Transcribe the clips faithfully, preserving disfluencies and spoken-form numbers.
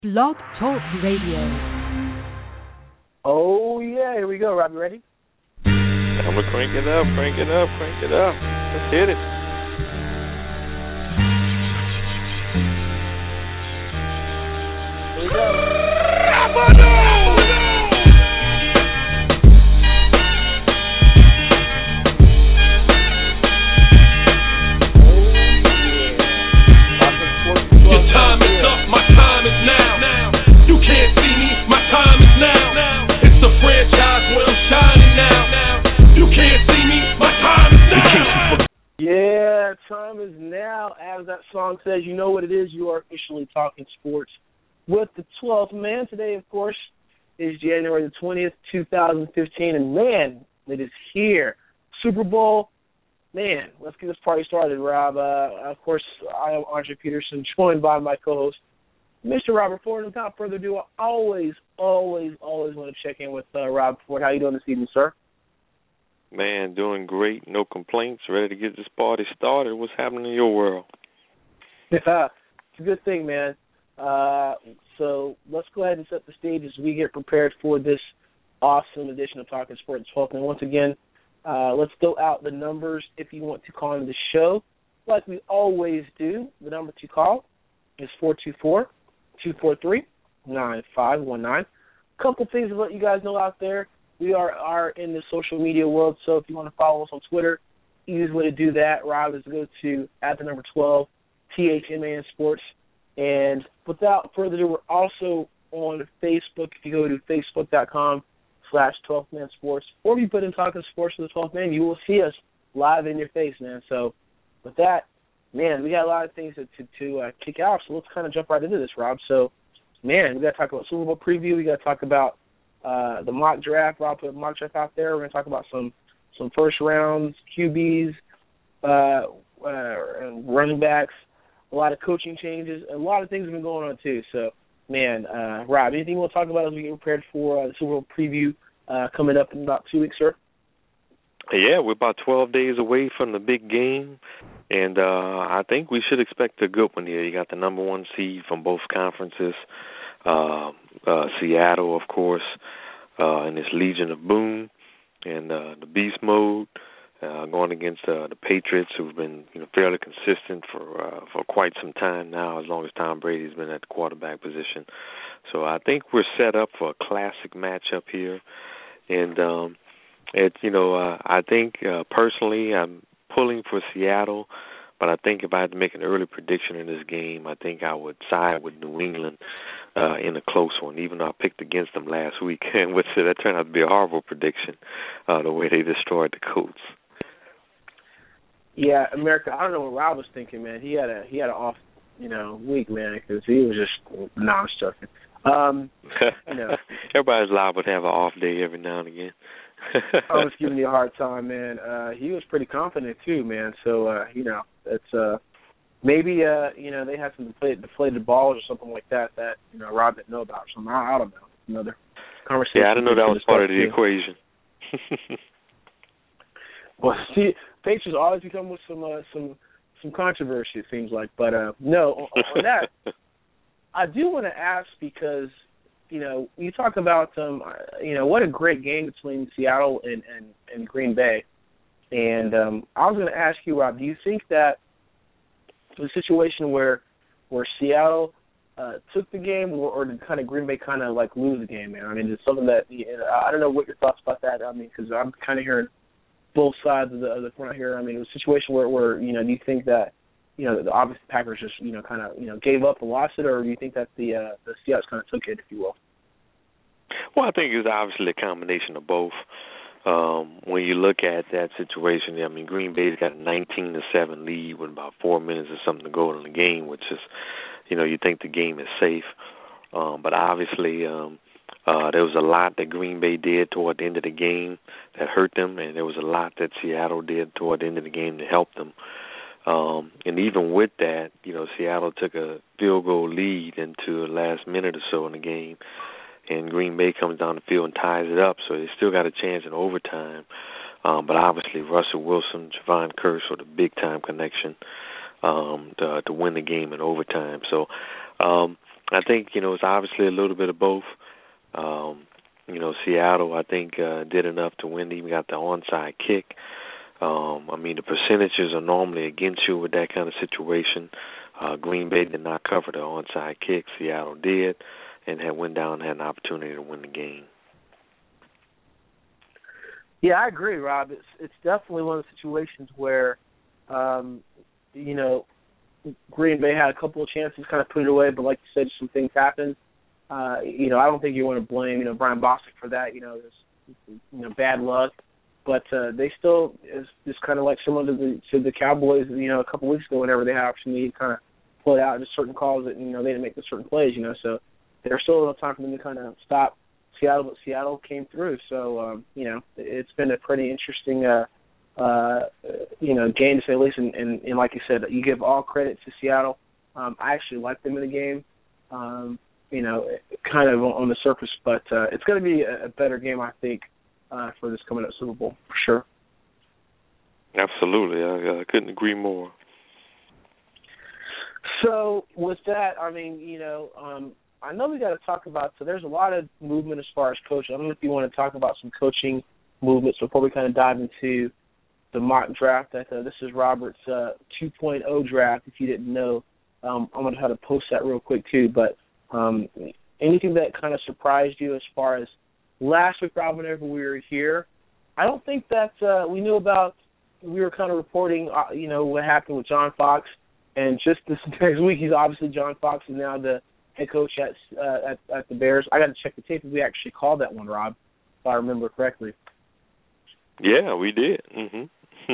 Blog Talk Radio. Oh, yeah, here we go. Rob, you ready? I'm going to crank it up, crank it up, crank it up. Let's hit it. Here we go. Your time is up, my time is now. You can't see me, my time is now. It's the franchise where I'm shining now. You can't see me, my time is now. Yeah, time is now. As that song says, you know what it is. You are officially talking sports with the twelfth man. Today, of course, is January the twentieth, twenty fifteen. And, man, it is here. Super Bowl. Man, let's get this party started, Rob. Uh, of course, I am Andre Peterson, joined by my co-host, Mister Robert Ford. And without further ado, I always, always, always want to check in with uh, Rob Ford. How you doing this evening, sir? Man, doing great. No complaints. Ready to get this party started. What's happening in your world? Yeah, it's a good thing, man. Uh, so let's go ahead and set the stage as we get prepared for this awesome edition of Talking Sports twelve. And once again, uh, let's throw out the numbers if you want to call into the show. Like we always do, the number to call is four two four, two four three, nine five one nine. A couple things to let you guys know out there. We are, are in the social media world, so if you want to follow us on Twitter, easiest way to do that, Rob, is to go to at the number twelve, T H M A N Sports. And without further ado, we're also on Facebook. If you go to facebook.com slash 12th Man Sports, or if you put in Talking Sports for the twelfth Man, you will see us live in your face, man. So with that, man, we got a lot of things to, to, to uh, kick out, so let's kind of jump right into this, Rob. So, man, we got to talk about Super Bowl preview. We got to talk about uh, the mock draft. Rob put a mock draft out there. We're going to talk about some, some first rounds, Q Bs, uh, uh, running backs, a lot of coaching changes, a lot of things have been going on too. So, man, uh, Rob, anything you want to talk about as we get prepared for uh, the Super Bowl preview uh, coming up in about two weeks, sir? Yeah, we're about twelve days away from the big game, and uh, I think we should expect a good one here. You got the number one seed from both conferences, uh, uh, Seattle, of course, uh, and this Legion of Boom, and uh, the Beast Mode. Uh, going against uh, the Patriots, who've been you know fairly consistent for uh, for quite some time now, as long as Tom Brady's been at the quarterback position. So I think we're set up for a classic matchup here, and um, it you know uh, I think uh, personally I'm pulling for Seattle, but I think if I had to make an early prediction in this game, I think I would side with New England uh, in a close one, even though I picked against them last week, and which that turned out to be a horrible prediction, uh, the way they destroyed the Colts. Yeah, America. I don't know what Rob was thinking, man. He had a he had an off, you know, week, man, because he was just no, I'm just joking. Um, you know, everybody's liable to have an off day every now and again. I was giving you a hard time, man. Uh, he was pretty confident too, man. So uh, you know, it's uh, maybe uh, you know they had some deflated, deflated balls or something like that that you know Rob didn't know about. So I, I don't know. Another conversation. Yeah, I didn't know that was part of the too. equation. Well, see, Patriots always become with some uh, some some controversy, it seems like. But uh, no, on, on that, I do want to ask because you know you talk about um, you know what a great game between Seattle and and, and Green Bay, and um, I was going to ask you, Rob, do you think that the situation where where Seattle uh, took the game, or, or did kind of Green Bay kind of like lose the game, man? I mean, it's something that you know, I don't know what your thoughts about that. I mean, because I'm kind of hearing both sides of the, of the front here. I mean, it was a situation where, where, you know, do you think that, you know, the obviously Packers just, you know, kind of, you know, gave up and lost it, or do you think that the uh, the Seahawks kind of took it, if you will? Well, I think it's obviously a combination of both. Um, when you look at that situation, I mean, Green Bay's got a nineteen to seven lead with about four minutes or something to go in the game, which is, you know, you think the game is safe. Um, but obviously, um, Uh, there was a lot that Green Bay did toward the end of the game that hurt them, and there was a lot that Seattle did toward the end of the game to help them. Um, and even with that, you know, Seattle took a field goal lead into the last minute or so in the game, and Green Bay comes down the field and ties it up, so they still got a chance in overtime. Um, but obviously Russell Wilson, Javon Curse were the big-time connection um, to, to win the game in overtime. So, um I think, you know, it's obviously a little bit of both. Um, you know, Seattle, I think, uh, did enough to win. They even got the onside kick. Um, I mean, the percentages are normally against you with that kind of situation. Uh, Green Bay did not cover the onside kick. Seattle did, and had went down and had an opportunity to win the game. Yeah, I agree, Rob. It's it's definitely one of the situations where, um, you know, Green Bay had a couple of chances, kind of put it away, but like you said, some things happened. Uh, you know, I don't think you want to blame, you know, Brian Bostic for that. You know, it's, you know, bad luck, but uh, they still is just kind of like similar to the to the Cowboys. You know, a couple of weeks ago, whenever they had opportunity to kind of pull it out just certain calls that, you know, they didn't make the certain plays. You know, so there's still enough time for them to kind of stop Seattle, but Seattle came through. So, um, you know, it's been a pretty interesting, uh, uh, you know, game to say the least. And, and, and like you said, you give all credit to Seattle. Um, I actually like them in the game, um, you know, kind of on the surface. But uh, it's going to be a, a better game, I think, uh, for this coming up Super Bowl, for sure. Absolutely. I, I couldn't agree more. So with that, I mean, you know, um, I know we got to talk about, so there's a lot of movement as far as coaching. I don't know if you want to talk about some coaching movements before we kind of dive into the mock draft. Uh, this is Robert's uh, two point oh draft, if you didn't know. Um, I'm going to have to post that real quick, too. But um, anything that kind of surprised you as far as last week, Rob, whenever we were here, I don't think that uh, we knew about, we were kind of reporting, uh, you know, what happened with John Fox. And just this next week, he's obviously, John Fox is now the head coach at, uh, at at the Bears. I got to check the tape if we actually called that one, Rob, if I remember correctly. Yeah, we did. Mm-hmm.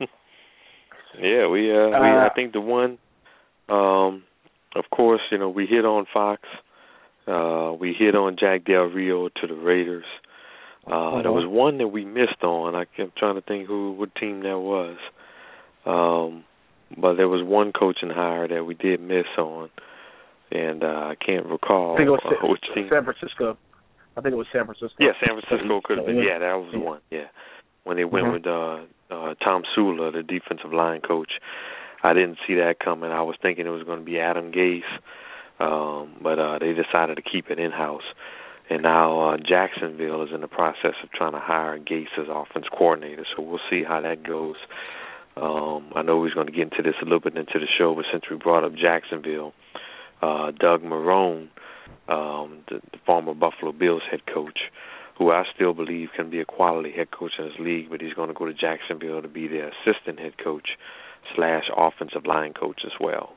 yeah, we. Uh, uh, we. I think the one, um, of course, you know, we hit on Fox. Uh, we hit on Jack Del Rio to the Raiders. Uh, uh-huh. There was one that we missed on. I kept trying to think who, what team that was. Um, but there was one coaching hire that we did miss on. And uh, I can't recall I think it was uh, which team. San Francisco. I think it was San Francisco. Yeah, San Francisco could have been. Yeah, that was the one. Yeah, when they went mm-hmm. with uh, uh, Tom Sula, the defensive line coach. I didn't see that coming. I was thinking it was going to be Adam Gase, um, but uh, they decided to keep it in-house. And now uh, Jacksonville is in the process of trying to hire Gase as offense coordinator, so we'll see how that goes. Um, I know he's going to get into this a little bit into the show, but since we brought up Jacksonville, Uh, Doug Marrone, um, the, the former Buffalo Bills head coach, who I still believe can be a quality head coach in this league, but he's going to go to Jacksonville to be their assistant head coach slash offensive line coach as well.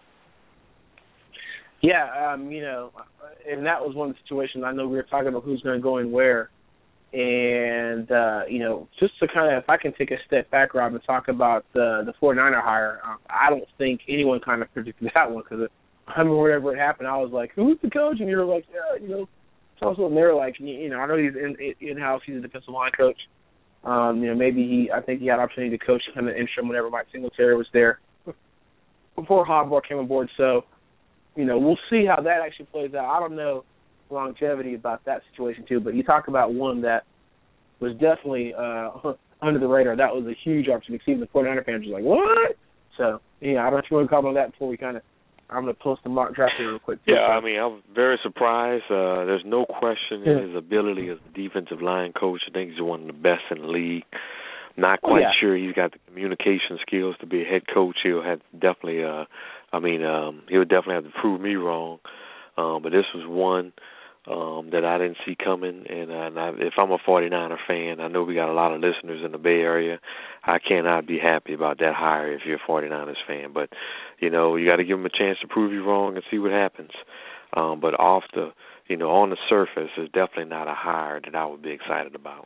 Yeah, um, you know, and that was one of the situations. I know we were talking about who's going to go and where. And, uh, you know, just to kind of, if I can take a step back, Rob, and talk about the, the 49er hire, um, I don't think anyone kind of predicted that one because I remember whenever it happened, I was like, who's the coach? And you were like, yeah, you know, so and they were like, you know, I know he's in, in-house, he's a defensive line coach. Um, you know, maybe he, I think he had an opportunity to coach kind of interim whenever Mike Singletary was there before Harbaugh came aboard. So, you know, we'll see how that actually plays out. I don't know longevity about that situation too, but you talk about one that was definitely uh, under the radar. That was a huge opportunity. Even the 49er fans were like, what? So, yeah, I don't know if you want to comment on that before we kind of, I'm going to post the mock draft here real quick. Yeah, I mean, I'm very surprised. Uh, there's no question in his ability as a defensive line coach. I think he's one of the best in the league. Not quite oh, yeah. sure he's got the communication skills to be a head coach. He'll have definitely, uh, I mean, um, he'll definitely have to prove me wrong. Um, but this was one um, that I didn't see coming. And, uh, and I, if I'm a 49er fan, I know we got a lot of listeners in the Bay Area. I cannot be happy about that hire if you're a 49ers fan. But, you know, you got to give them a chance to prove you wrong and see what happens. Um, but off the, you know, on the surface, it's definitely not a hire that I would be excited about.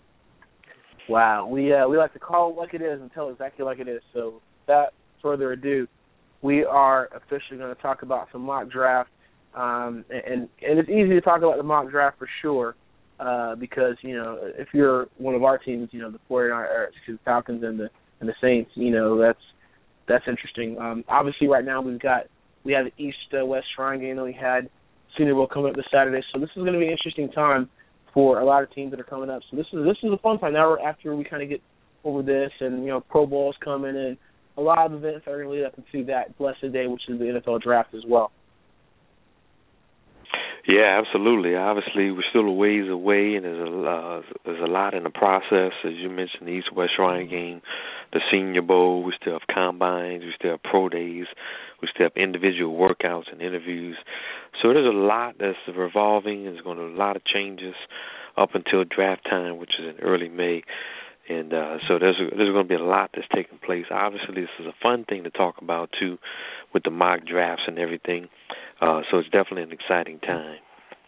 Wow. We uh, we like to call it like it is and tell it exactly like it is. So without further ado, we are officially going to talk about some mock draft. Um, and, and it's easy to talk about the mock draft for sure uh, because, you know, if you're one of our teams, you know, the 49ers, or, excuse, the Falcons and the and the Saints, you know, that's that's interesting. Um, obviously, right now we've got we have the East-West uh, Shrine game that we had Senior Bowl coming up this Saturday, so this is going to be an interesting time for a lot of teams that are coming up. So this is this is a fun time. Now after we kind of get over this and, you know, Pro Bowl's coming and a lot of events are going to lead up into that blessed day, which is the N F L draft as well. Yeah, absolutely. Obviously, we're still a ways away, and there's a uh, there's a lot in the process. As you mentioned, the East-West Shrine Game, the Senior Bowl. We still have combines. We still have pro days. We still have individual workouts and interviews. So there's a lot that's revolving. There's going to be a lot of changes up until draft time, which is in early May. And uh, so there's a, there's going to be a lot that's taking place. Obviously, this is a fun thing to talk about, too, with the mock drafts and everything. Uh, so it's definitely an exciting time.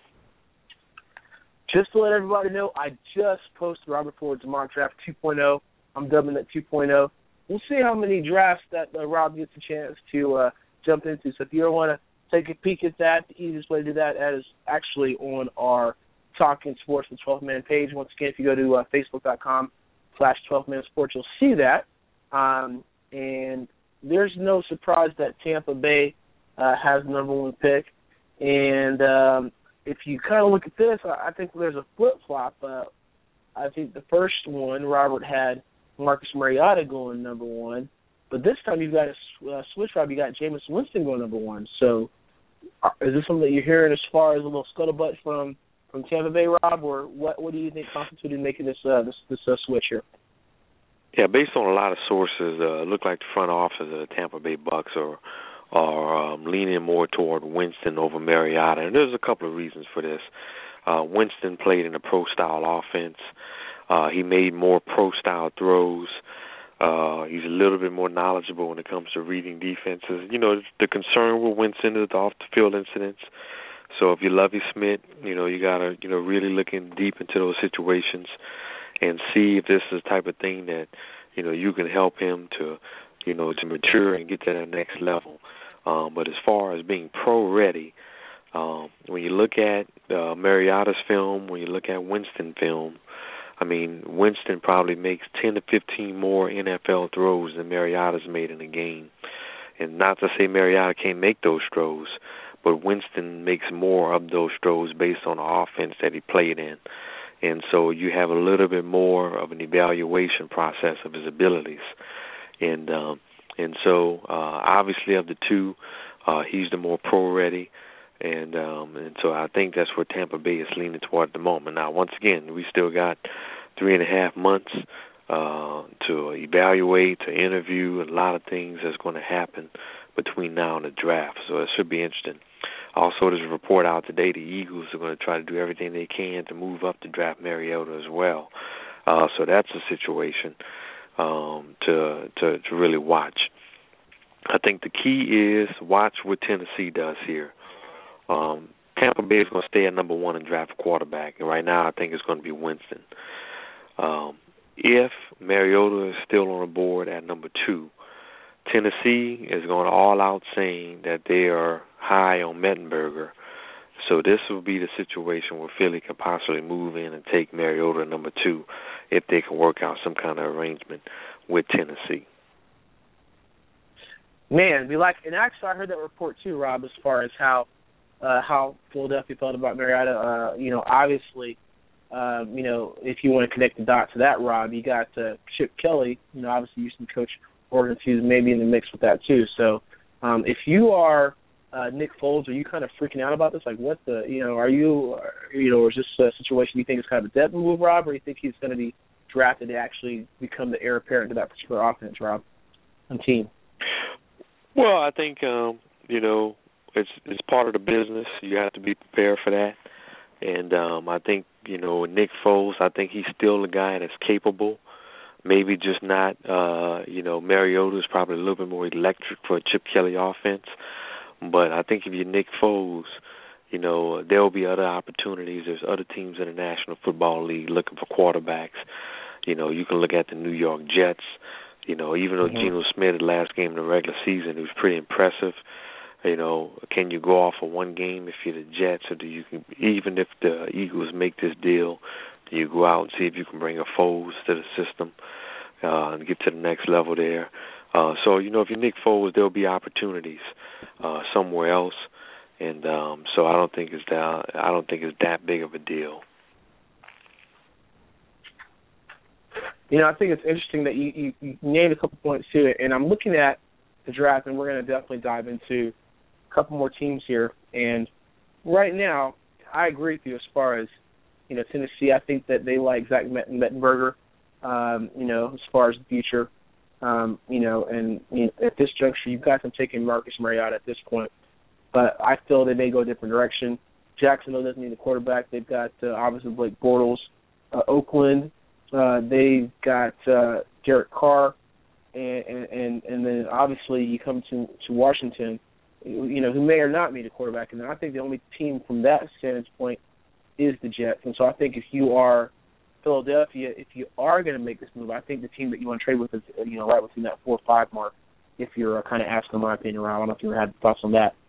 Just to let everybody know, I just posted Robert Ford's mock draft two point oh. I'm dubbing it two point oh. We'll see how many drafts that uh, Rob gets a chance to uh, jump into. So if you want to take a peek at that, the easiest way to do that is actually on our Talking Sports, the twelfth Man page. Once again, if you go to uh, facebook.com slash 12man sports, you'll see that. Um, and there's no surprise that Tampa Bay uh, has the number one pick. And um, if you kind of look at this, I think there's a flip-flop. Uh, I think the first one, Robert had Marcus Mariota going number one. But this time you've got a uh, switch, Rob. You got Jameis Winston going number one. So uh, is this something that you're hearing as far as a little scuttlebutt from, from Tampa Bay, Rob, or what What do you think constituted making this uh, this, this uh, switch here? Yeah, based on a lot of sources, uh, it looked like the front office of the Tampa Bay Bucks are are um, leaning more toward Winston over Mariota, and there's a couple of reasons for this. Uh, Winston played in a pro-style offense. Uh, he made more pro-style throws. Uh, he's a little bit more knowledgeable when it comes to reading defenses. You know, the concern with Winston is the off-the-field incidents. So if you're Lovie Smith, you know, you got to, you know, really look in deep into those situations and see if this is the type of thing that, you know, you can help him to, you know, to mature and get to that next level. Um, but as far as being pro-ready, um, when you look at uh, Mariota's film, when you look at Winston film, I mean, Winston probably makes ten to fifteen more N F L throws than Mariota's made in a game. And not to say Mariota can't make those throws, but Winston makes more of those throws based on the offense that he played in. And so you have a little bit more of an evaluation process of his abilities. And um, and so uh, obviously of the two, uh, he's the more pro-ready. And um, and so I think that's where Tampa Bay is leaning toward at the moment. Now, once again, we still got three and a half months uh, to evaluate, to interview, a lot of things that's going to happen between now and the draft. So it should be interesting. Also, there's a report out today the Eagles are going to try to do everything they can to move up to draft Mariota as well. Uh, so that's a situation um, to, to to really watch. I think the key is watch what Tennessee does here. Um, Tampa Bay is going to stay at number one and draft a quarterback, and right now I think it's going to be Winston. Um, if Mariota is still on the board at number two, Tennessee is going all out saying that they are high on Mettenberger. So this will be the situation where Philly can possibly move in and take Mariota at number two if they can work out some kind of arrangement with Tennessee. Man, we like, and actually I heard that report too, Rob, as far as how uh, how Philadelphia felt about Mariota. Uh, you know, obviously, uh, you know, if you want to connect the dots to that, Rob, you got uh, Chip Kelly. You know, obviously you can coach Oregon, who's maybe in the mix with that too. So, um, if you are uh, Nick Foles, are you kind of freaking out about this? Like, what the, you know, are you, you know, or is this a situation you think is kind of a depth move, Rob, or you think he's going to be drafted to actually become the heir apparent to that particular offense, Rob, and team? Well, I think um, you know it's it's part of the business. You have to be prepared for that, and um, I think you know Nick Foles. I think he's still a guy that's capable. Maybe just not. Uh, you know, Mariota is probably a little bit more electric for a Chip Kelly offense, but I think if you're Nick Foles, you know there will be other opportunities. There's other teams in the National Football League looking for quarterbacks. You know, you can look at the New York Jets. You know, even though mm-hmm. Geno Smith, the last game in the regular season, it was pretty impressive. You know, can you go off of one game if you're the Jets, or do you, even if the Eagles make this deal, do you go out and see if you can bring a Foles to the system uh, and get to the next level there? Uh, so, you know, if you're Nick Foles, there'll be opportunities uh, somewhere else, and um, so I don't think it's that. I don't think it's that big of a deal. You know, I think it's interesting that you, you, you named a couple points to it, and I'm looking at the draft, and we're going to definitely dive into a couple more teams here. And right now, I agree with you as far as, you know, Tennessee. I think that they like Zach Mettenberger, um, you know, as far as the future. Um, you know, and you know, at this juncture, you've got them taking Marcus Mariota at this point. But I feel they may go a different direction. Jacksonville doesn't need a quarterback. They've got, uh, obviously, Blake Bortles. Uh, Oakland, uh, they've got uh, Derek Carr. And, and and then, obviously, you come to, to Washington, you know, who may or not need a quarterback. And I think the only team from that standpoint is the Jets. And so I think if you are Philadelphia, if you are going to make this move, I think the team that you want to trade with is, you know, right within that four or five mark, if you're uh, kind of asking my opinion, Rob. I don't know if you had thoughts on that.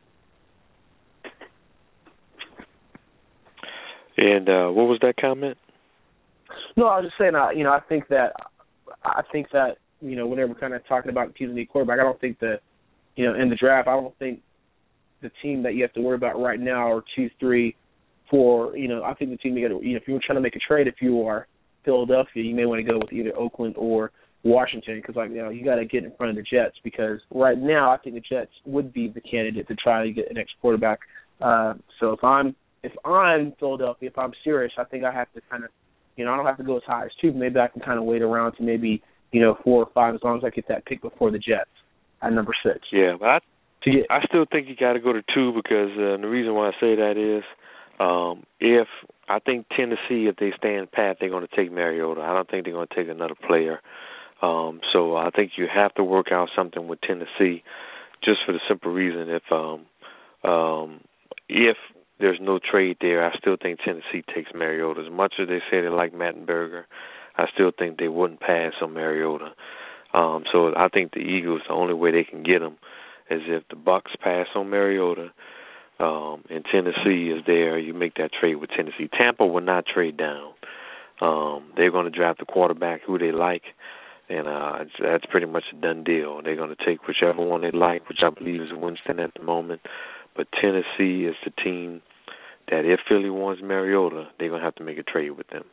And uh, what was that comment? No, I was just saying, uh, you know, I think that, I think that, you know, whenever we're kind of talking about the teams that need quarterback, I don't think that, you know, in the draft, I don't think the team that you have to worry about right now are two, three, four. You know, I think the team you got to, you know, if you were trying to make a trade, if you are Philadelphia, you may want to go with either Oakland or Washington because, like, you know, you got to get in front of the Jets because right now I think the Jets would be the candidate to try to get an next quarterback. Uh, so if I'm if I'm Philadelphia, if I'm serious, I think I have to kind of, you know, I don't have to go as high as two, but maybe I can kind of wait around to maybe, you know, four or five as long as I get that pick before the Jets at number six. Yeah, but I, to get, I still think you got to go to two because uh, the reason why I say that is um, if I think Tennessee, if they stand pat, they're going to take Mariota. I don't think they're going to take another player. Um, so I think you have to work out something with Tennessee just for the simple reason if um, um, if there's no trade there, I still think Tennessee takes Mariota. As much as they say they like Mettenberger, I still think they wouldn't pass on Mariota. Um, so I think the Eagles, the only way they can get them is if the Bucs pass on Mariota um, and Tennessee is there, you make that trade with Tennessee. Tampa will not trade down. Um, they're going to draft a quarterback who they like, and uh, it's, that's pretty much a done deal. They're going to take whichever one they like, which I believe is Winston at the moment. But Tennessee is the team that if Philly wants Mariota, they're going to have to make a trade with them.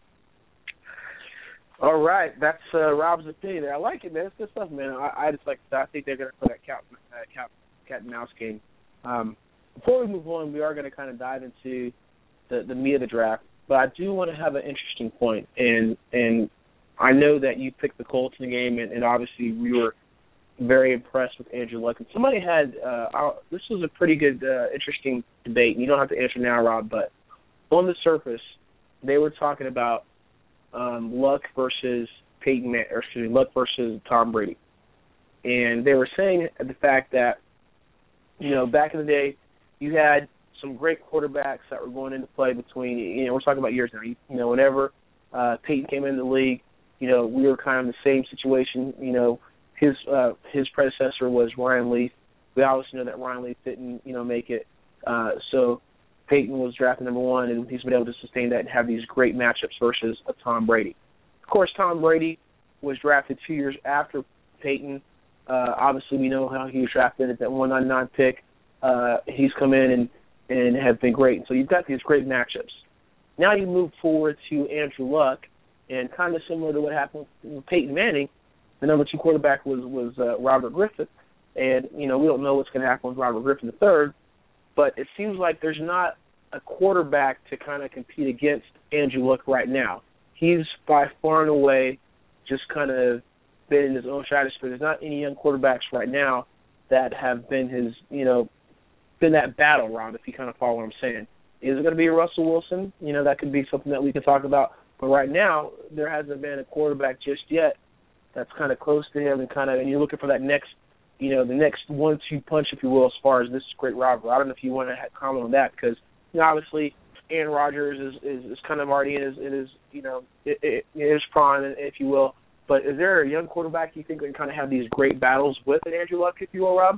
All right, that's uh, Rob's opinion. I like it, man. It's good stuff, man. I, I just like I think they're going to play that cat, uh, cat, cat and mouse game. Um, before we move on, we are going to kind of dive into the, the meat of the draft. But I do want to have an interesting point, and and I know that you picked the Colts in the game, and, and obviously we were very impressed with Andrew Luck. And somebody had uh, our, this was a pretty good, uh, interesting debate. And you don't have to answer now, Rob, but on the surface, they were talking about um, Luck versus Peyton, Man- or excuse me, Luck versus Tom Brady, and they were saying the fact that you know back in the day, you had some great quarterbacks that were going into play between. You know, we're talking about years now. You, you know, whenever uh, Peyton came into the league, you know, we were kind of in the same situation. You know. His uh, his predecessor was Ryan Leaf. We obviously know that Ryan Leaf didn't, you know, make it. Uh, so Peyton was drafted number one, and he's been able to sustain that and have these great matchups versus a Tom Brady. Of course, Tom Brady was drafted two years after Peyton. Uh, obviously, we know how he was drafted at that one ninety-nine pick. Uh, he's come in and, and have been great. So you've got these great matchups. Now you move forward to Andrew Luck, and kind of similar to what happened with Peyton Manning, the number two quarterback was was uh, Robert Griffin, and you know we don't know what's going to happen with Robert Griffin the third, but it seems like there's not a quarterback to kind of compete against Andrew Luck right now. He's by far and away just kind of been in his own stratosphere. There's not any young quarterbacks right now that have been his, you know, been that battle, Rob, if you kind of follow what I'm saying. Is it going to be Russell Wilson? You know, that could be something that we can talk about. But right now, there hasn't been a quarterback just yet that's kind of close to him, and kind of, and you're looking for that next, you know, the next one-two punch, if you will, as far as this great rivalry. I don't know if you want to comment on that, because you know, obviously Aaron Rodgers is, is, is kind of already in his, in his you know, it, it, in his prime, if you will. But is there a young quarterback you think can kind of have these great battles with an Andrew Luck, if you will, Rob?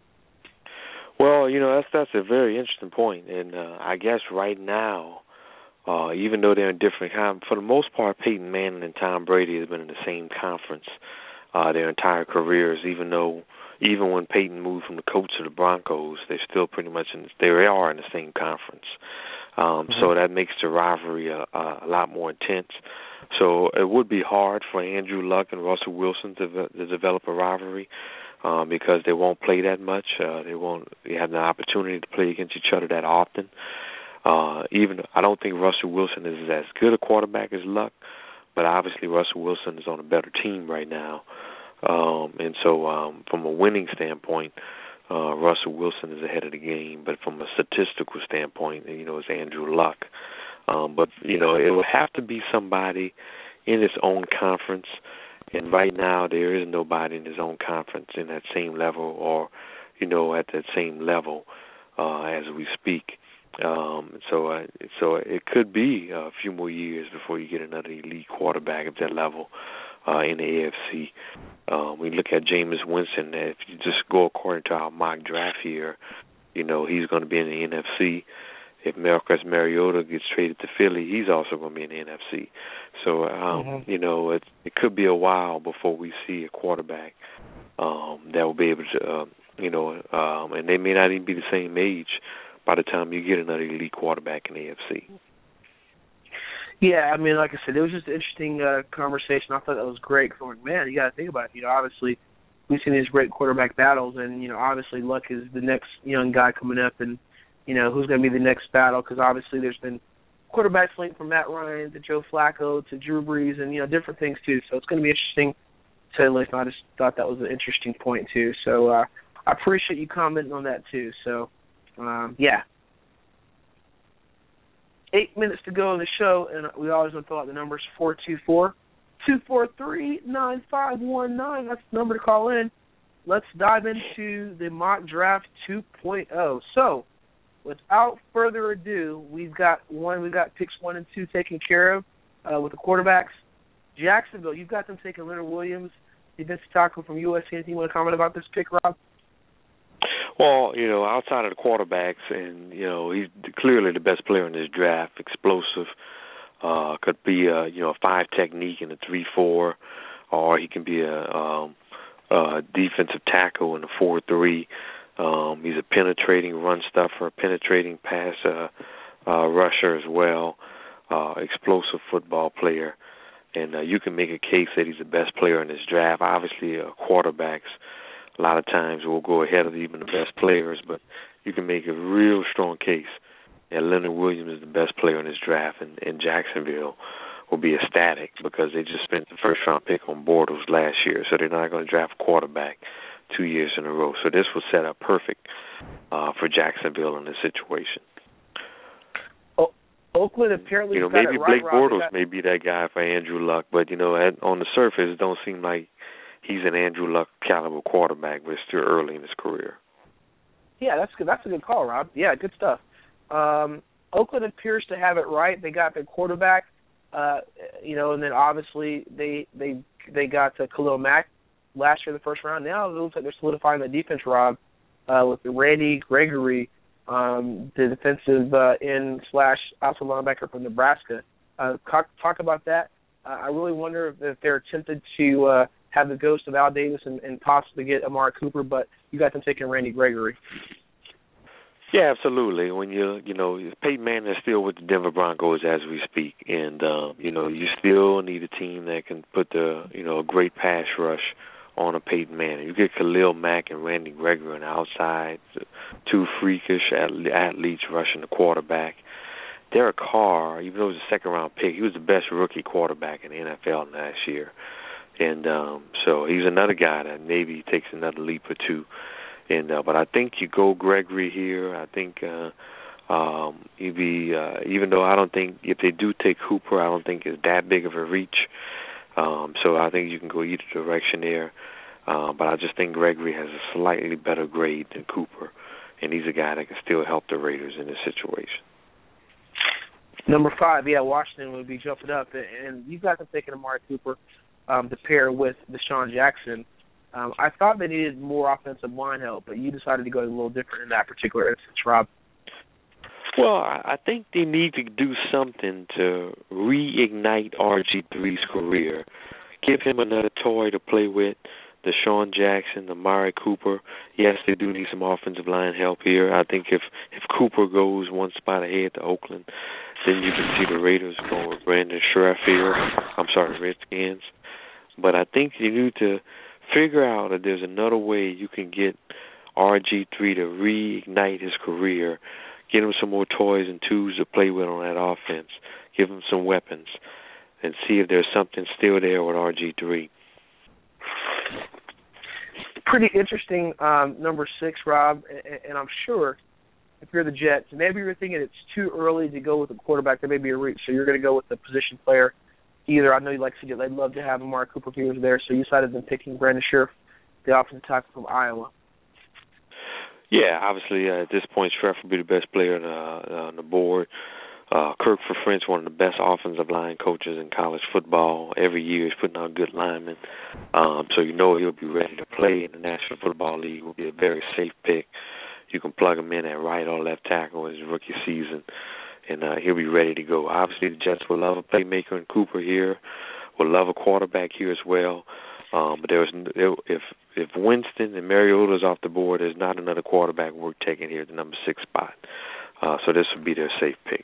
Well, you know, that's that's a very interesting point, and uh, I guess right now, Uh, even though they're in different con- for the most part, Peyton Manning and Tom Brady has been in the same conference uh, their entire careers. Even though, even when Peyton moved from the Colts to the Broncos, they're still pretty much in. They are in the same conference. Um, mm-hmm. So that makes the rivalry a, a lot more intense. So it would be hard for Andrew Luck and Russell Wilson to, to develop a rivalry um, because they won't play that much. Uh, they won't. They have the opportunity to play against each other that often. Uh, even I don't think Russell Wilson is as good a quarterback as Luck, but obviously Russell Wilson is on a better team right now. Um, and so um, from a winning standpoint, uh, Russell Wilson is ahead of the game. But from a statistical standpoint, you know, it's Andrew Luck. Um, but, you know, it would have to be somebody in its own conference. And right now there is nobody in his own conference in that same level or, you know, at that same level uh, as we speak. Um, so uh, so it could be a few more years before you get another elite quarterback at that level uh, in the A F C. Um, we look at Jameis Winston. If you just go according to our mock draft here, you know, he's going to be in the N F C. If Marcus Mariota gets traded to Philly, he's also going to be in the N F C. So, um, mm-hmm. you know, it, it could be a while before we see a quarterback um, that will be able to, uh, you know, um, and they may not even be the same age by the time you get another elite quarterback in the A F C. Yeah, I mean, like I said, it was just an interesting uh, conversation. I thought that was great. Because, man, you got to think about it. You know, obviously, we've seen these great quarterback battles, and, you know, obviously Luck is the next young guy coming up, and, you know, who's going to be the next battle, because obviously there's been quarterbacks linked from Matt Ryan to Joe Flacco to Drew Brees and, you know, different things, too. So it's going to be interesting to listen. I just thought that was an interesting point, too. So uh, I appreciate you commenting on that, too. So, um, yeah. Eight minutes to go in the show, and we always want to throw out the numbers, four two four, two four three, nine five one nine. That's the number to call in. Let's dive into the mock draft two point oh. So, without further ado, we've got one. We've got picks one and two taken care of uh, with the quarterbacks. Jacksonville, you've got them taking Leonard Williams, defensive tackle from U S C. Anything you want to comment about this pick, Rob? Well, you know, outside of the quarterbacks, and, you know, he's clearly the best player in this draft, explosive, uh, could be a, you know, a five technique in a three four, or he can be a, um, a defensive tackle in a four three. Um, he's a penetrating run stuffer, a penetrating pass uh, uh, rusher as well, uh, explosive football player. And uh, you can make a case that he's the best player in this draft. Obviously, uh, quarterbacks a lot of times will go ahead of even the best players, but you can make a real strong case that Leonard Williams is the best player in this draft, and, and Jacksonville will be ecstatic because they just spent the first-round pick on Bortles last year, so they're not going to draft a quarterback two years in a row. So this was set up perfect uh, for Jacksonville in this situation. Oh, Oakland apparently you know, got maybe it right, Blake Rob, Bortles got... may be that guy for Andrew Luck, but, you know, at, on the surface, it don't seem like he's an Andrew Luck caliber quarterback, but it's still early in his career. Yeah, that's good. That's a good call, Rob. Yeah, good stuff. Um, Oakland appears to have it right. They got their quarterback, uh, you know, and then obviously they they they got uh, Khalil Mack last year in the first round. Now it looks like they're solidifying the defense, Rob, uh, with Randy Gregory, um, the defensive uh, end slash outside linebacker from Nebraska. Uh, talk, talk about that. Uh, I really wonder if, if they're tempted to uh, have the ghost of Al Davis and, and possibly get Amari Cooper, but you got them taking Randy Gregory. Yeah, absolutely. When you you know Peyton Manning is still with the Denver Broncos as we speak, and uh, you know you still need a team that can put the you know a great pass rush on a Peyton Manning. You get Khalil Mack and Randy Gregory on the outside, two freakish athletes rushing the quarterback. Derek Carr, even though he was a second round pick, he was the best rookie quarterback in the N F L last year, and um, so he's another guy that maybe takes another leap or two. And uh, but I think you go Gregory here. I think uh, um, you'd be uh, even though I don't think if they do take Cooper, I don't think it's that big of a reach. Um, so I think you can go either direction there. Uh, but I just think Gregory has a slightly better grade than Cooper, and he's a guy that can still help the Raiders in this situation. Number five, yeah, Washington would be jumping up, and you've got them taking Amari Cooper um, to pair with Deshaun Jackson. Um, I thought they needed more offensive line help, but you decided to go a little different in that particular instance, Rob. Well, I think they need to do something to reignite R G three's career. Give him another toy to play with. Deshaun Jackson, Amari Cooper. Yes, they do need some offensive line help here. I think if, if Cooper goes one spot ahead to Oakland, then you can see the Raiders go with Brandon Scherfield. I'm sorry, Redskins. But I think you need to figure out that there's another way you can get R G three to reignite his career. get him some more toys and tools to play with on that offense. Give him some weapons and see if there's something still there with R G three. Pretty interesting, um, number six, Rob, and, and I'm sure if you're the Jets, maybe you're thinking it's too early to go with a quarterback. There may be a reach, so you're going to go with the position player. Either, I know you like to get, they'd love to have Amari Cooper Peters there, so you decided on picking Brandon Scherff, the offensive tackle from Iowa. Yeah, obviously uh, at this point, Scherff will be the best player on, uh, on the board. Uh, Kirk Ferentz, one of the best offensive line coaches in college football. Every year he's putting out good linemen. Um, so you know he'll be ready to play in the National Football League. Will be a very safe pick. You can plug him in at right or left tackle in his rookie season, and uh, he'll be ready to go. Obviously, the Jets will love a playmaker in Cooper here. Will love a quarterback here as well. Um, but there's if if Winston and Mariota's off the board, there's not another quarterback worth taking here at the number six spot. Uh, so this would be their safe pick.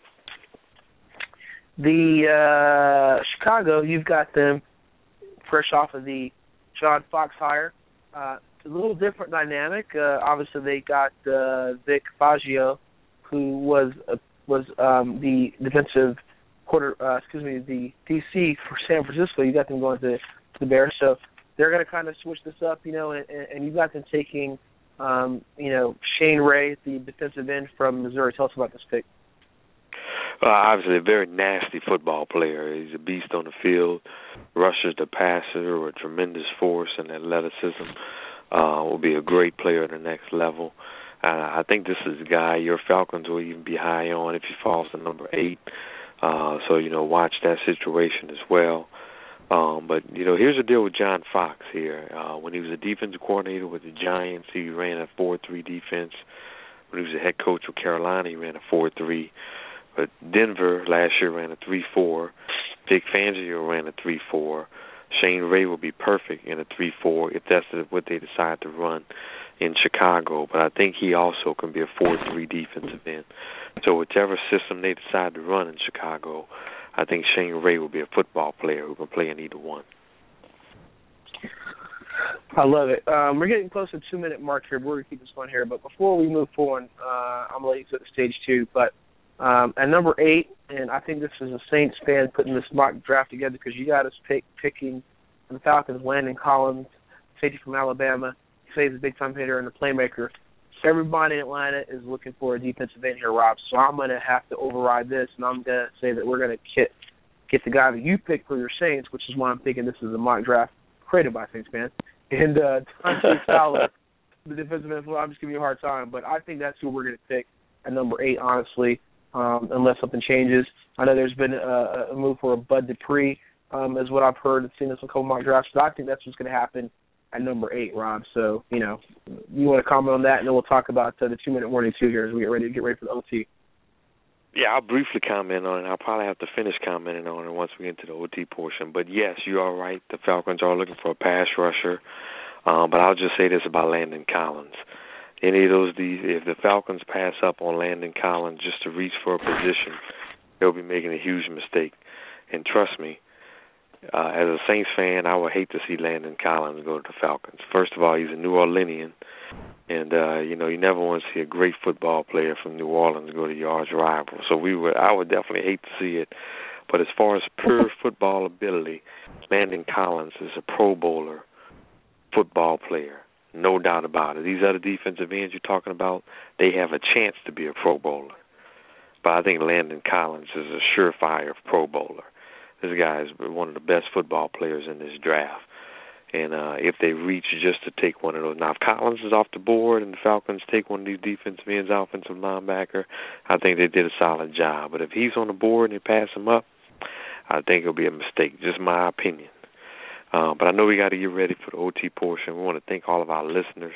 The uh, Chicago, you've got them fresh off of the John Fox hire. Uh, it's a little different dynamic. Uh, obviously, they got uh, Vic Fangio, who was uh, was um, the defensive quarter. Uh, excuse me, the D C for San Francisco. You got them going to, to the Bears, so they're going to kind of switch this up, you know. And, and you got them taking, um, you know, Shane Ray, the defensive end from Missouri. Tell us about this pick. Uh, obviously, a very nasty football player. He's a beast on the field, rushes the passer with tremendous force and athleticism. Uh, will be a great player at the next level. Uh, I think this is a guy your Falcons will even be high on if he falls to number eight. Uh, so, you know, watch that situation as well. Um, but, you know, here's the deal with John Fox here. Uh, when he was a defensive coordinator with the Giants, he ran a four three defense. When he was a head coach with Carolina, he ran a four three. But Denver last year ran a three four. Vic Fangio ran a three four. Shane Ray will be perfect in a three four if that's what they decide to run in Chicago. But I think he also can be a four three defensive end. So whichever system they decide to run in Chicago, I think Shane Ray will be a football player who can play in either one. I love it. Um, we're getting close to the two-minute mark here. We're going to keep this fun here. But before we move forward, uh, I'm going to let you set the stage two. But Um, at number eight, and I think this is a Saints fan putting this mock draft together because you got us pick, picking the Falcons, Landon Collins, safety from Alabama. He's a big-time hitter and a playmaker. So everybody in Atlanta is looking for a defensive end here, Rob. So I'm going to have to override this, and I'm going to say that we're going to get, get the guy that you picked for your Saints, which is why I'm thinking this is a mock draft created by Saints fans. And uh, Dante Fowler, the defensive end. Well, I'm just giving you a hard time, but I think that's who we're going to pick at number eight, honestly. Um, unless something changes. I know there's been a, a move for a Bud Dupree, um, is what I've heard and seen this in a couple mock drafts. But I think that's what's going to happen at number eight, Rob. So, you know, you want to comment on that, and then we'll talk about uh, the two-minute warning, too, here as we get ready to get ready for the O T. Yeah, I'll briefly comment on it. I'll probably have to finish commenting on it once we get into the O T portion. But, yes, you are right. The Falcons are looking for a pass rusher. Um, but I'll just say this about Landon Collins. Any of those, if the Falcons pass up on Landon Collins just to reach for a position, they'll be making a huge mistake. And trust me, uh, as a Saints fan, I would hate to see Landon Collins go to the Falcons. First of all, he's a New Orleanian, and uh, you know you never want to see a great football player from New Orleans go to your arch rival. So we would, I would definitely hate to see it. But as far as pure football ability, Landon Collins is a Pro Bowler football player. No doubt about it. These other defensive ends you're talking about, they have a chance to be a Pro Bowler. But I think Landon Collins is a surefire Pro Bowler. This guy is one of the best football players in this draft. And uh, if they reach just to take one of those. Now, if Collins is off the board and the Falcons take one of these defensive ends, offensive linebacker, I think they did a solid job. But if he's on the board and they pass him up, I think it'll be a mistake. Just my opinion. Uh, but I know we got to get ready for the O T portion. We want to thank all of our listeners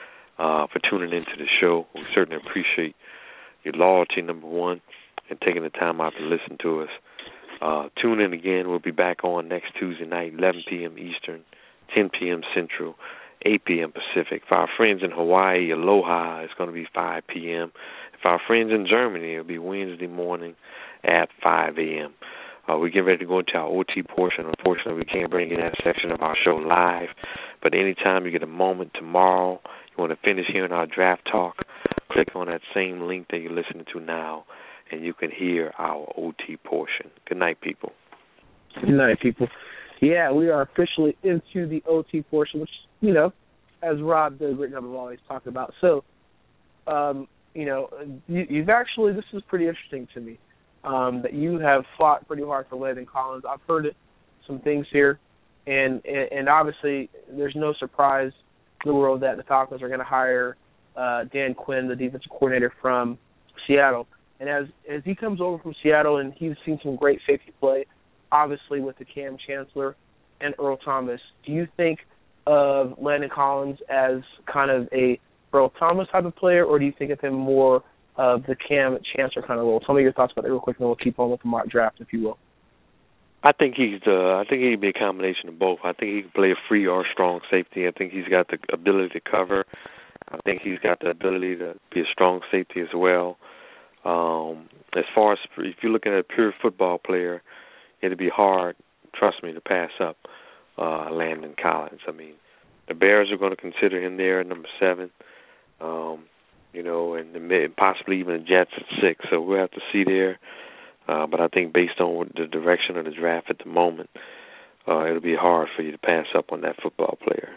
uh, for tuning into the show. We certainly appreciate your loyalty, number one, and taking the time out to listen to us. Uh, tune in again. We'll be back on next Tuesday night, eleven p.m. Eastern, ten p.m. Central, eight p.m. Pacific. For our friends in Hawaii, aloha, it's going to be five p.m. For our friends in Germany, it'll be Wednesday morning at five a.m. Uh, we get ready to go into our O T portion. Unfortunately, we can't bring in that section of our show live. But anytime you get a moment tomorrow, you want to finish hearing our draft talk, click on that same link that you're listening to now, and you can hear our O T portion. Good night, people. Good night, people. Yeah, we are officially into the O T portion, which, you know, as Rob did a great job of always talking about. So, um, you know, you, you've actually, this is pretty interesting to me, um, that you have fought pretty hard for Landon Collins. I've heard it, some things here, and, and, and obviously there's no surprise in the world that the Falcons are going to hire uh, Dan Quinn, the defensive coordinator from Seattle. And as as he comes over from Seattle, and he's seen some great safety play, obviously with the Cam Chancellor and Earl Thomas, do you think of Landon Collins as kind of a Earl Thomas type of player, or do you think of him more of the Cam Chancellor kind of role? Tell me your thoughts about that real quick, and then we'll keep on with the mock draft, if you will. I think he's the. I think he'd be a combination of both. I think he can play a free or strong safety. I think he's got the ability to cover. I think he's got the ability to be a strong safety as well. Um, as far as if you're looking at a pure football player, it'd be hard, trust me, to pass up uh, Landon Collins. I mean, the Bears are going to consider him there at number seven, um, you know, and the, possibly even the Jets at six. So we'll have to see there. Uh, but I think based on the direction of the draft at the moment, uh, it'll be hard for you to pass up on that football player.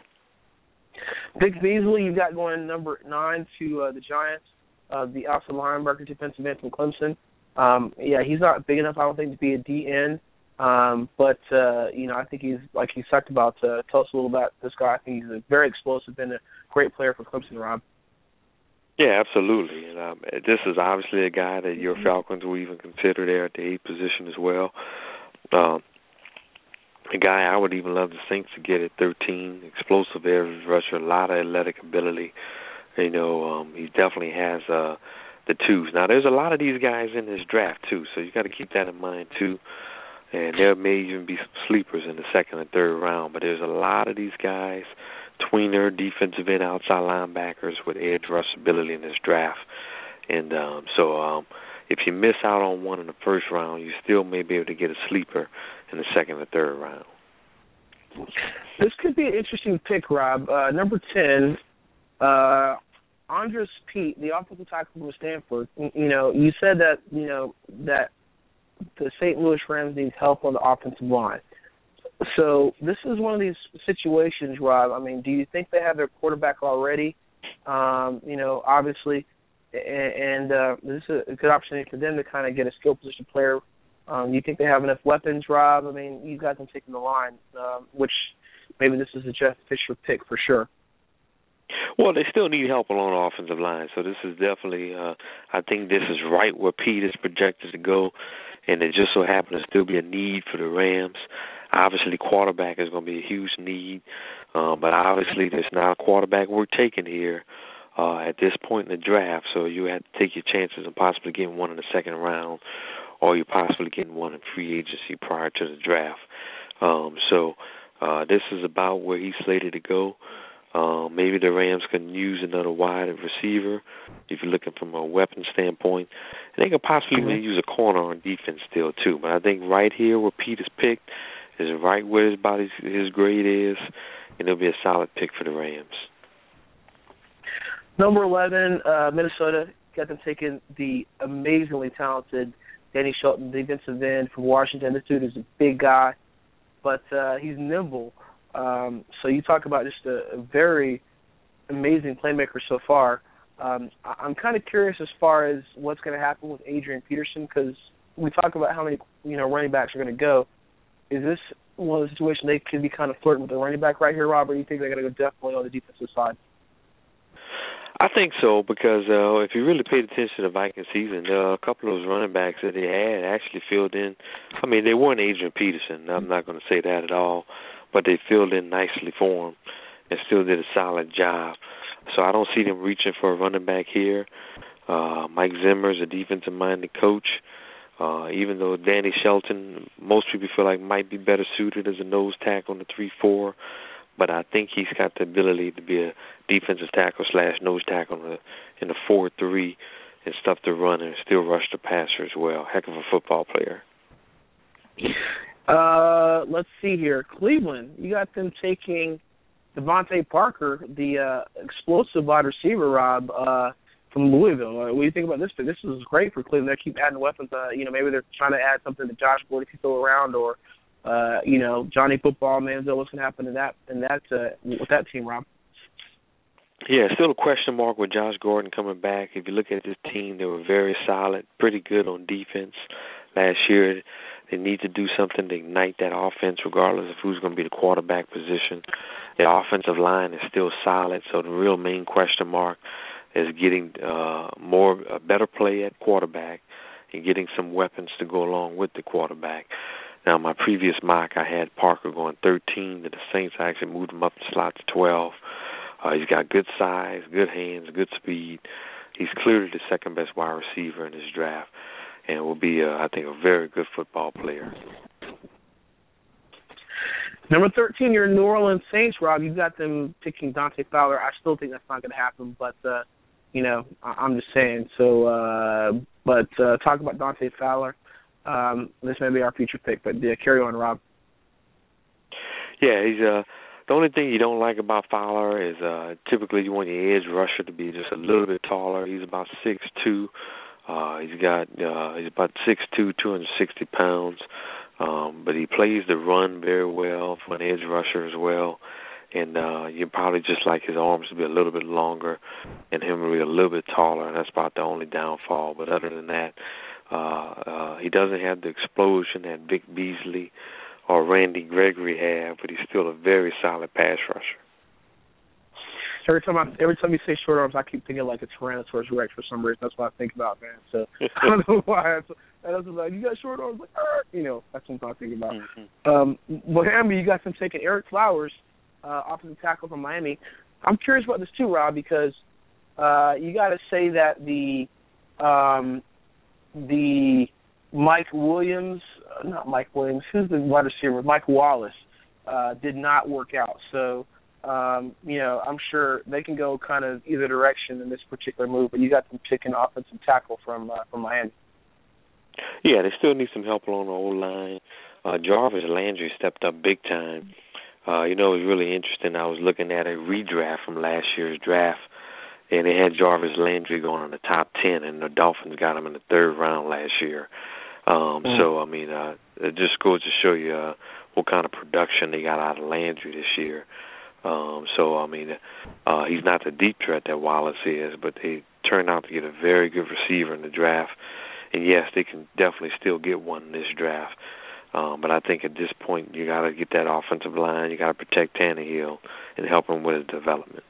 Vic Beasley, you've got going number nine to uh, the Giants. Uh, the outside linebacker, defensive end from Clemson. Um, yeah, he's not big enough, I don't think, to be a D N. Um, but, uh, you know, I think he's, like you talked about, uh, tell us a little about this guy. I think he's a very explosive, been a great player for Clemson, Rob. Yeah, absolutely. And um, this is obviously a guy that your Falcons will even consider there at the eighth position as well. Um, a guy I would even love the Saints to get at thirteen, explosive average rusher, a lot of athletic ability. You know, um, he definitely has uh, the twos. Now, there's a lot of these guys in this draft, too, so you got to keep that in mind, too. And there may even be some sleepers in the second and third round, but there's a lot of these guys, tweener, defensive end, outside linebackers with edge rush ability in this draft. And um, so um, if you miss out on one in the first round, you still may be able to get a sleeper in the second or third round. This could be an interesting pick, Rob. Uh, number ten, uh, Andres Pete, the offensive tackle from Stanford. You know, you said that, you know, that the Saint Louis Rams need help on the offensive line. So this is one of these situations, Rob. I mean, do you think they have their quarterback already? Um, you know, obviously, and, and uh, this is a good opportunity for them to kind of get a skill position player. Um, do you think they have enough weapons, Rob? I mean, you've got them taking the line, um, which maybe this is a Jeff Fisher pick for sure. Well, they still need help along the offensive line, so this is definitely, uh, I think this is right where Pete is projected to go, and it just so happens to still be a need for the Rams. Obviously, quarterback is going to be a huge need, uh, but obviously there's not a quarterback we're taking here uh, at this point in the draft, so you have to take your chances of possibly getting one in the second round, or you're possibly getting one in free agency prior to the draft. Um, so uh, this is about where he's slated to go. Uh, maybe the Rams can use another wide receiver if you're looking from a weapon standpoint. And they could possibly mm-hmm. use a corner on defense still, too. But I think right here where Pete is picked is right where his body, his grade is, and it'll be a solid pick for the Rams. Number eleven, uh, Minnesota, got them taking the amazingly talented Danny Shelton, defensive end from Washington. This dude is a big guy, but uh, he's nimble. Um, so you talk about just a, a very amazing playmaker so far. Um, I'm kind of curious as far as what's going to happen with Adrian Peterson, because we talk about how many you know running backs are going to go. Is this one of the situations they could be kind of flirting with the running back right here, Robert? Or do you think they're going to go definitely on the defensive side? I think so, because uh, if you really paid attention to the Vikings season, uh, a couple of those running backs that they had actually filled in. I mean, they weren't Adrian Peterson. I'm not going to say that at all. But they filled in nicely for him and still did a solid job. So I don't see them reaching for a running back here. Uh, Mike Zimmer is a defensive-minded coach. Uh, even though Danny Shelton, most people feel like might be better suited as a nose tackle on the three four, but I think he's got the ability to be a defensive tackle slash nose tackle in the, in the four three and stuff to run and still rush the passer as well. Heck of a football player. Uh, let's see here. Cleveland, you got them taking Devontae Parker, the uh, explosive wide receiver, Rob. Uh, from Louisville. Uh, what do you think about this pick? This is great for Cleveland. They keep adding weapons. Uh, you know, maybe they're trying to add something that Josh Gordon can throw around, or uh, you know, Johnny Football Manziel. What's going to happen in that in that uh, with that team, Rob? Yeah, still a question mark with Josh Gordon coming back. If you look at this team, they were very solid, pretty good on defense last year. They need to do something to ignite that offense, regardless of who's going to be the quarterback position. The offensive line is still solid, so the real main question mark is getting uh, more a better play at quarterback and getting some weapons to go along with the quarterback. Now, my previous mock, I had Parker going thirteen to the Saints. I actually moved him up the slot to twelve. Uh, he's got good size, good hands, good speed. He's clearly the second-best wide receiver in this draft and will be, uh, I think, a very good football player. Number thirteen, your New Orleans Saints, Rob. You've got them picking Dante Fowler. I still think that's not going to happen, but, uh, you know, I- I'm just saying. So, uh, but uh, talk about Dante Fowler. Um, this may be our future pick, but uh, carry on, Rob. Yeah, he's uh, the only thing you don't like about Fowler is uh, typically you want your edge rusher to be just a little bit taller. He's about six two. Uh, he's got uh, he's about six two, two hundred sixty pounds. Um, but he plays the run very well for an edge rusher as well. And uh, you probably just like his arms to be a little bit longer and him to be a little bit taller, and that's about the only downfall. But other than that, uh, uh, he doesn't have the explosion that Vic Beasley or Randy Gregory have, but he's still a very solid pass rusher. Every time I, every time you say short arms, I keep thinking like a Tyrannosaurus Rex for some reason. That's what I think about, man. So I don't know why. I was like, you got short arms, like, Arr! You know, that's what I'm thinking about. Mm-hmm. Um, Miami, you got them taking Eric Flowers, uh, offensive tackle from Miami. I'm curious about this too, Rob, because uh, you got to say that the um, the Mike Williams, uh, not Mike Williams, who's the wide receiver? Mike Wallace uh, did not work out. So. Um, you know, I'm sure they can go kind of either direction in this particular move, but you got them picking offensive tackle from uh, from Miami. Yeah, they still need some help along the old line. Uh, Jarvis Landry stepped up big time. Uh, you know, it was really interesting. I was looking at a redraft from last year's draft, and they had Jarvis Landry going in the top ten, and the Dolphins got him in the third round last year. Um, mm. So, I mean, uh, it just goes to show you uh, what kind of production they got out of Landry this year. Um, so, I mean, uh, he's not the deep threat that Wallace is, but they turned out to get a very good receiver in the draft. And, yes, they can definitely still get one in this draft. Um, but I think at this point you got to get that offensive line. You got to protect Tannehill and help him with his development.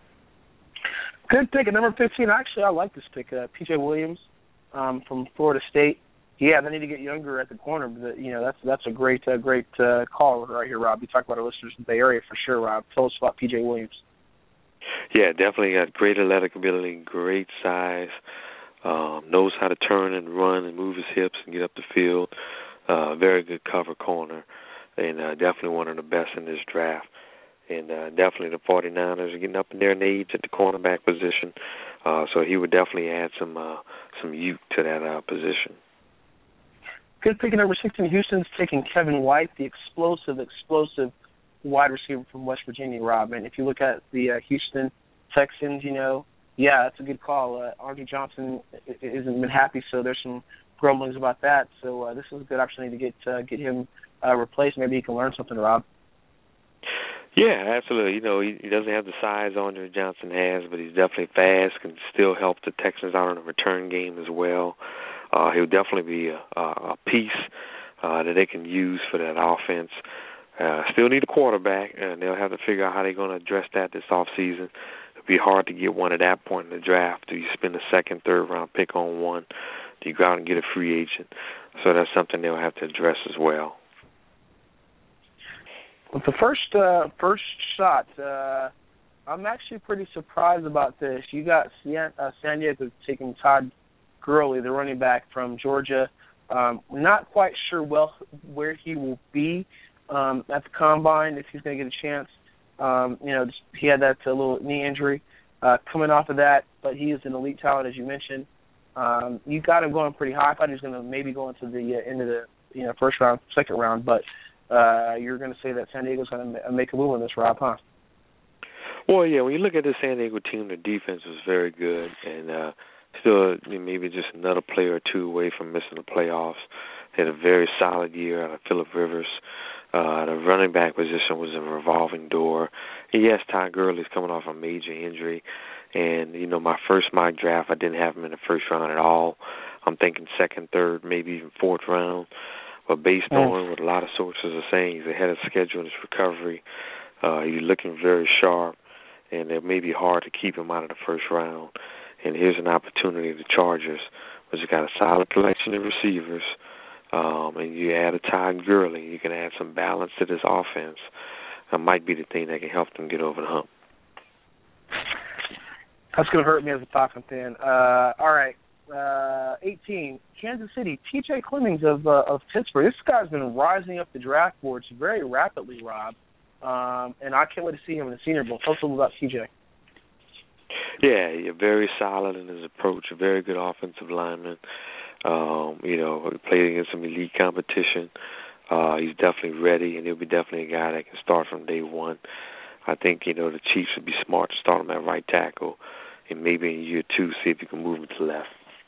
Good pick. At number fifteen, actually, I like this pick. Uh, P J Williams um, from Florida State. Yeah, they need to get younger at the corner, but you know that's that's a great uh, great uh, call right here, Rob. You talk about our listeners in the Bay Area for sure, Rob. Tell us about P J Williams. Yeah, definitely got great athletic ability, great size, um, knows how to turn and run and move his hips and get up the field. Uh, very good cover corner, and uh, definitely one of the best in this draft. And uh, definitely the 49ers are getting up in their age at the cornerback position, uh, so he would definitely add some uh, some youth to that uh, position. Good pick at number sixteen. Houston's taking Kevin White, the explosive, explosive wide receiver from West Virginia, Rob. And if you look at the uh, Houston Texans, you know, yeah, that's a good call. Uh, Andre Johnson isn't been happy, so there's some grumblings about that. So uh, this is a good opportunity to get uh, get him uh, replaced. Maybe he can learn something, Rob. Yeah, absolutely. You know, he, he doesn't have the size Andre Johnson has, but he's definitely fast, can still help the Texans out in the return game as well. Uh, he'll definitely be a, a piece uh, that they can use for that offense. Uh, still need a quarterback, and they'll have to figure out how they're going to address that this offseason. It'll be hard to get one at that point in the draft. Do you spend a second, third-round pick on one? Do you go out and get a free agent? So that's something they'll have to address as well. With the first uh, first shot, uh, I'm actually pretty surprised about this. You got San, uh, San Diego taking Todd Gurley, the running back from Georgia. Um, not quite sure well where he will be um, at the combine, if he's going to get a chance. Um, you know, he had that uh, little knee injury uh, coming off of that, but he is an elite talent, as you mentioned. Um, you got him going pretty high. I thought he was going to maybe go into the uh, into the you know first round, second round, but uh, you're going to say that San Diego's going to make a move on this, Rob, huh? Well, yeah, when you look at the San Diego team, the defense was very good, and uh, still maybe just another player or two away from missing the playoffs. They had a very solid year out of Phillip Rivers. Uh, the running back position was a revolving door. And yes, Todd Gurley's coming off a major injury, and, you know, my first mock draft, I didn't have him in the first round at all. I'm thinking second, third, maybe even fourth round. But based mm. on what a lot of sources are saying, he's ahead of schedule in his recovery. Uh, he's looking very sharp, and it may be hard to keep him out of the first round. And here's an opportunity to the Chargers, which has got a solid collection of receivers, um, and you add a Todd Gurley, you can add some balance to this offense. That might be the thing that can help them get over the hump. That's going to hurt me as a Falcons fan. Uh, all right. Uh, eighteen, Kansas City, T J Clemmings of uh, of Pittsburgh. This guy's been rising up the draft boards very rapidly, Rob, um, and I can't wait to see him in the Senior Bowl. Tell us a little about T J. Yeah, you're very solid in his approach, a very good offensive lineman. Um, you know, played against some elite competition. Uh, he's definitely ready, and he'll be definitely a guy that can start from day one. I think, you know, the Chiefs would be smart to start him at right tackle, and maybe in year two see if he can move him to the left.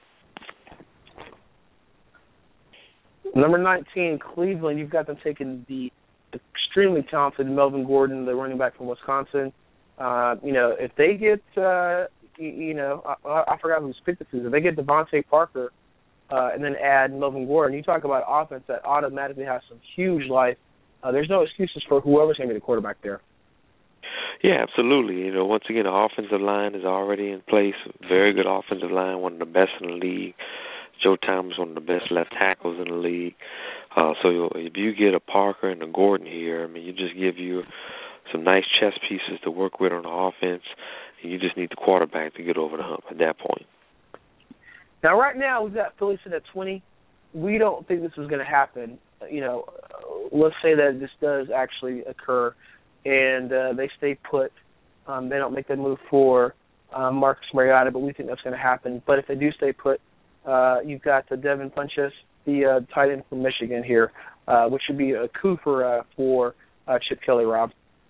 Number nineteen, Cleveland. You've got them taking the extremely talented Melvin Gordon, the running back from Wisconsin. Uh, you know, if they get, uh, you, you know, I, I forgot who's picked this. If they get Devontae Parker uh, and then add Melvin Gordon, you talk about offense that automatically has some huge life. Uh, there's no excuses for whoever's going to be the quarterback there. Yeah, absolutely. You know, once again, the offensive line is already in place. Very good offensive line, one of the best in the league. Joe Thomas, one of the best left tackles in the league. Uh, so if you get a Parker and a Gordon here, I mean, you just give you some nice chess pieces to work with on the offense, and you just need the quarterback to get over the hump at that point. Now, right now, we've got Philly sitting at twenty. We don't think this is going to happen. You know, let's say that this does actually occur, and uh, they stay put. Um, they don't make that move for uh, Marcus Mariota, but we think that's going to happen. But if they do stay put, uh, you've got the Devin Funchess, the uh, tight end from Michigan here, uh, which would be a coup for uh, for uh, Chip Kelly, Rob.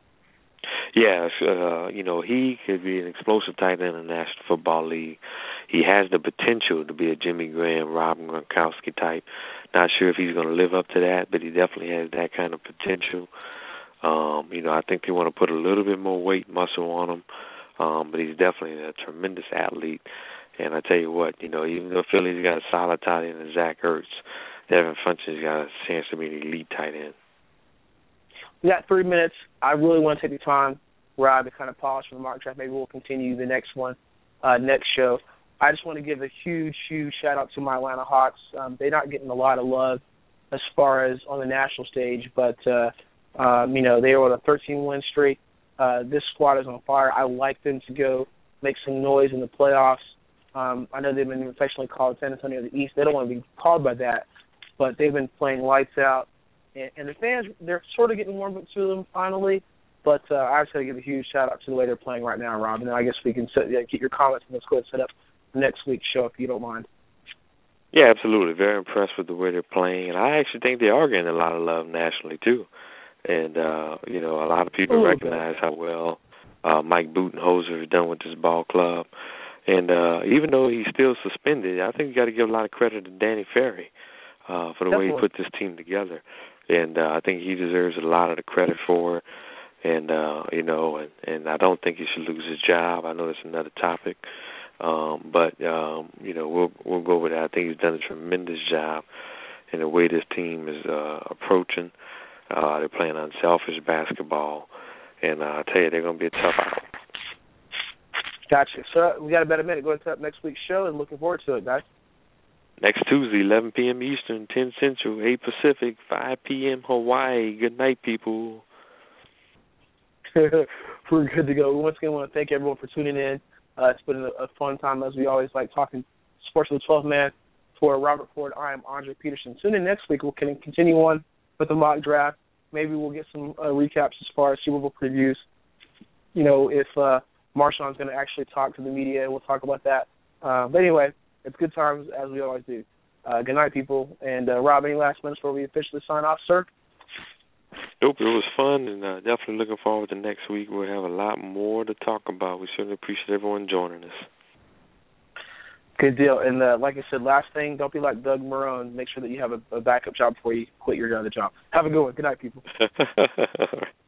Yeah, uh, you know, he could be an explosive tight end in the National Football League. He has the potential to be a Jimmy Graham, Rob Gronkowski type. Not sure if he's going to live up to that, but he definitely has that kind of potential. Um, you know, I think they want to put a little bit more weight, muscle on him, um, but he's definitely a tremendous athlete. And I tell you what, you know, even though Philly's got a solid tight end in Zach Ertz, Devin Funchess got a chance to be an elite tight end. We got three minutes. I really want to take the time, Rob, to kind of polish for the mock draft. Maybe we'll continue the next one, uh, next show. I just want to give a huge, huge shout-out to my Atlanta Hawks. Um, they're not getting a lot of love as far as on the national stage, but, uh, um, you know, they are on a thirteen-win streak. Uh, this squad is on fire. I like them to go make some noise in the playoffs. Um, I know they've been affectionately called San Antonio of the East. They don't want to be called by that, but they've been playing lights out. And, and the fans, they're sort of getting warmed up to them finally. But uh, I just got to give a huge shout-out to the way they're playing right now, Rob. And I guess we can set, yeah, get your comments and let's go ahead and set up next week's show if you don't mind. Yeah, absolutely. Very impressed with the way they're playing. And I actually think they are getting a lot of love nationally, too. And, uh, you know, a lot of people recognize how well uh, Mike Budenholzer has done with this ball club. And uh, even though he's still suspended, I think you got to give a lot of credit to Danny Ferry uh, for the Definitely. way he put this team together. And uh, I think he deserves a lot of the credit for it. And, uh, you know, and, and I don't think he should lose his job. I know that's another topic. Um, but, um, you know, we'll we'll go with that. I think he's done a tremendous job in the way this team is uh, approaching. Uh, they're playing unselfish basketball. And uh, I tell you, they're going to be a tough out. Gotcha. So we got about a minute. Go into next week's show and looking forward to it, guys. Next Tuesday, eleven p.m. Eastern, ten Central, eight Pacific, five p.m. Hawaii. Good night, people. We're good to go. Once again, I want to thank everyone for tuning in. Uh, it's been a, a fun time, as we always like talking sports with the twelfth man. For Robert Ford, I am Andre Peterson. Tune in next week. We'll continue on with the mock draft. Maybe we'll get some uh, recaps as far as Super Bowl previews. You know, if uh, Marshawn's going to actually talk to the media, we'll talk about that. Uh, but anyway, it's good times, as we always do. Uh, good night, people. And, uh, Rob, any last minutes before we officially sign off, sir? Nope, it was fun, and uh, definitely looking forward to next week. We'll have a lot more to talk about. We certainly appreciate everyone joining us. Good deal. And uh, like I said, last thing, don't be like Doug Marrone. Make sure that you have a, a backup job before you quit your other job. Have a good one. Good night, people.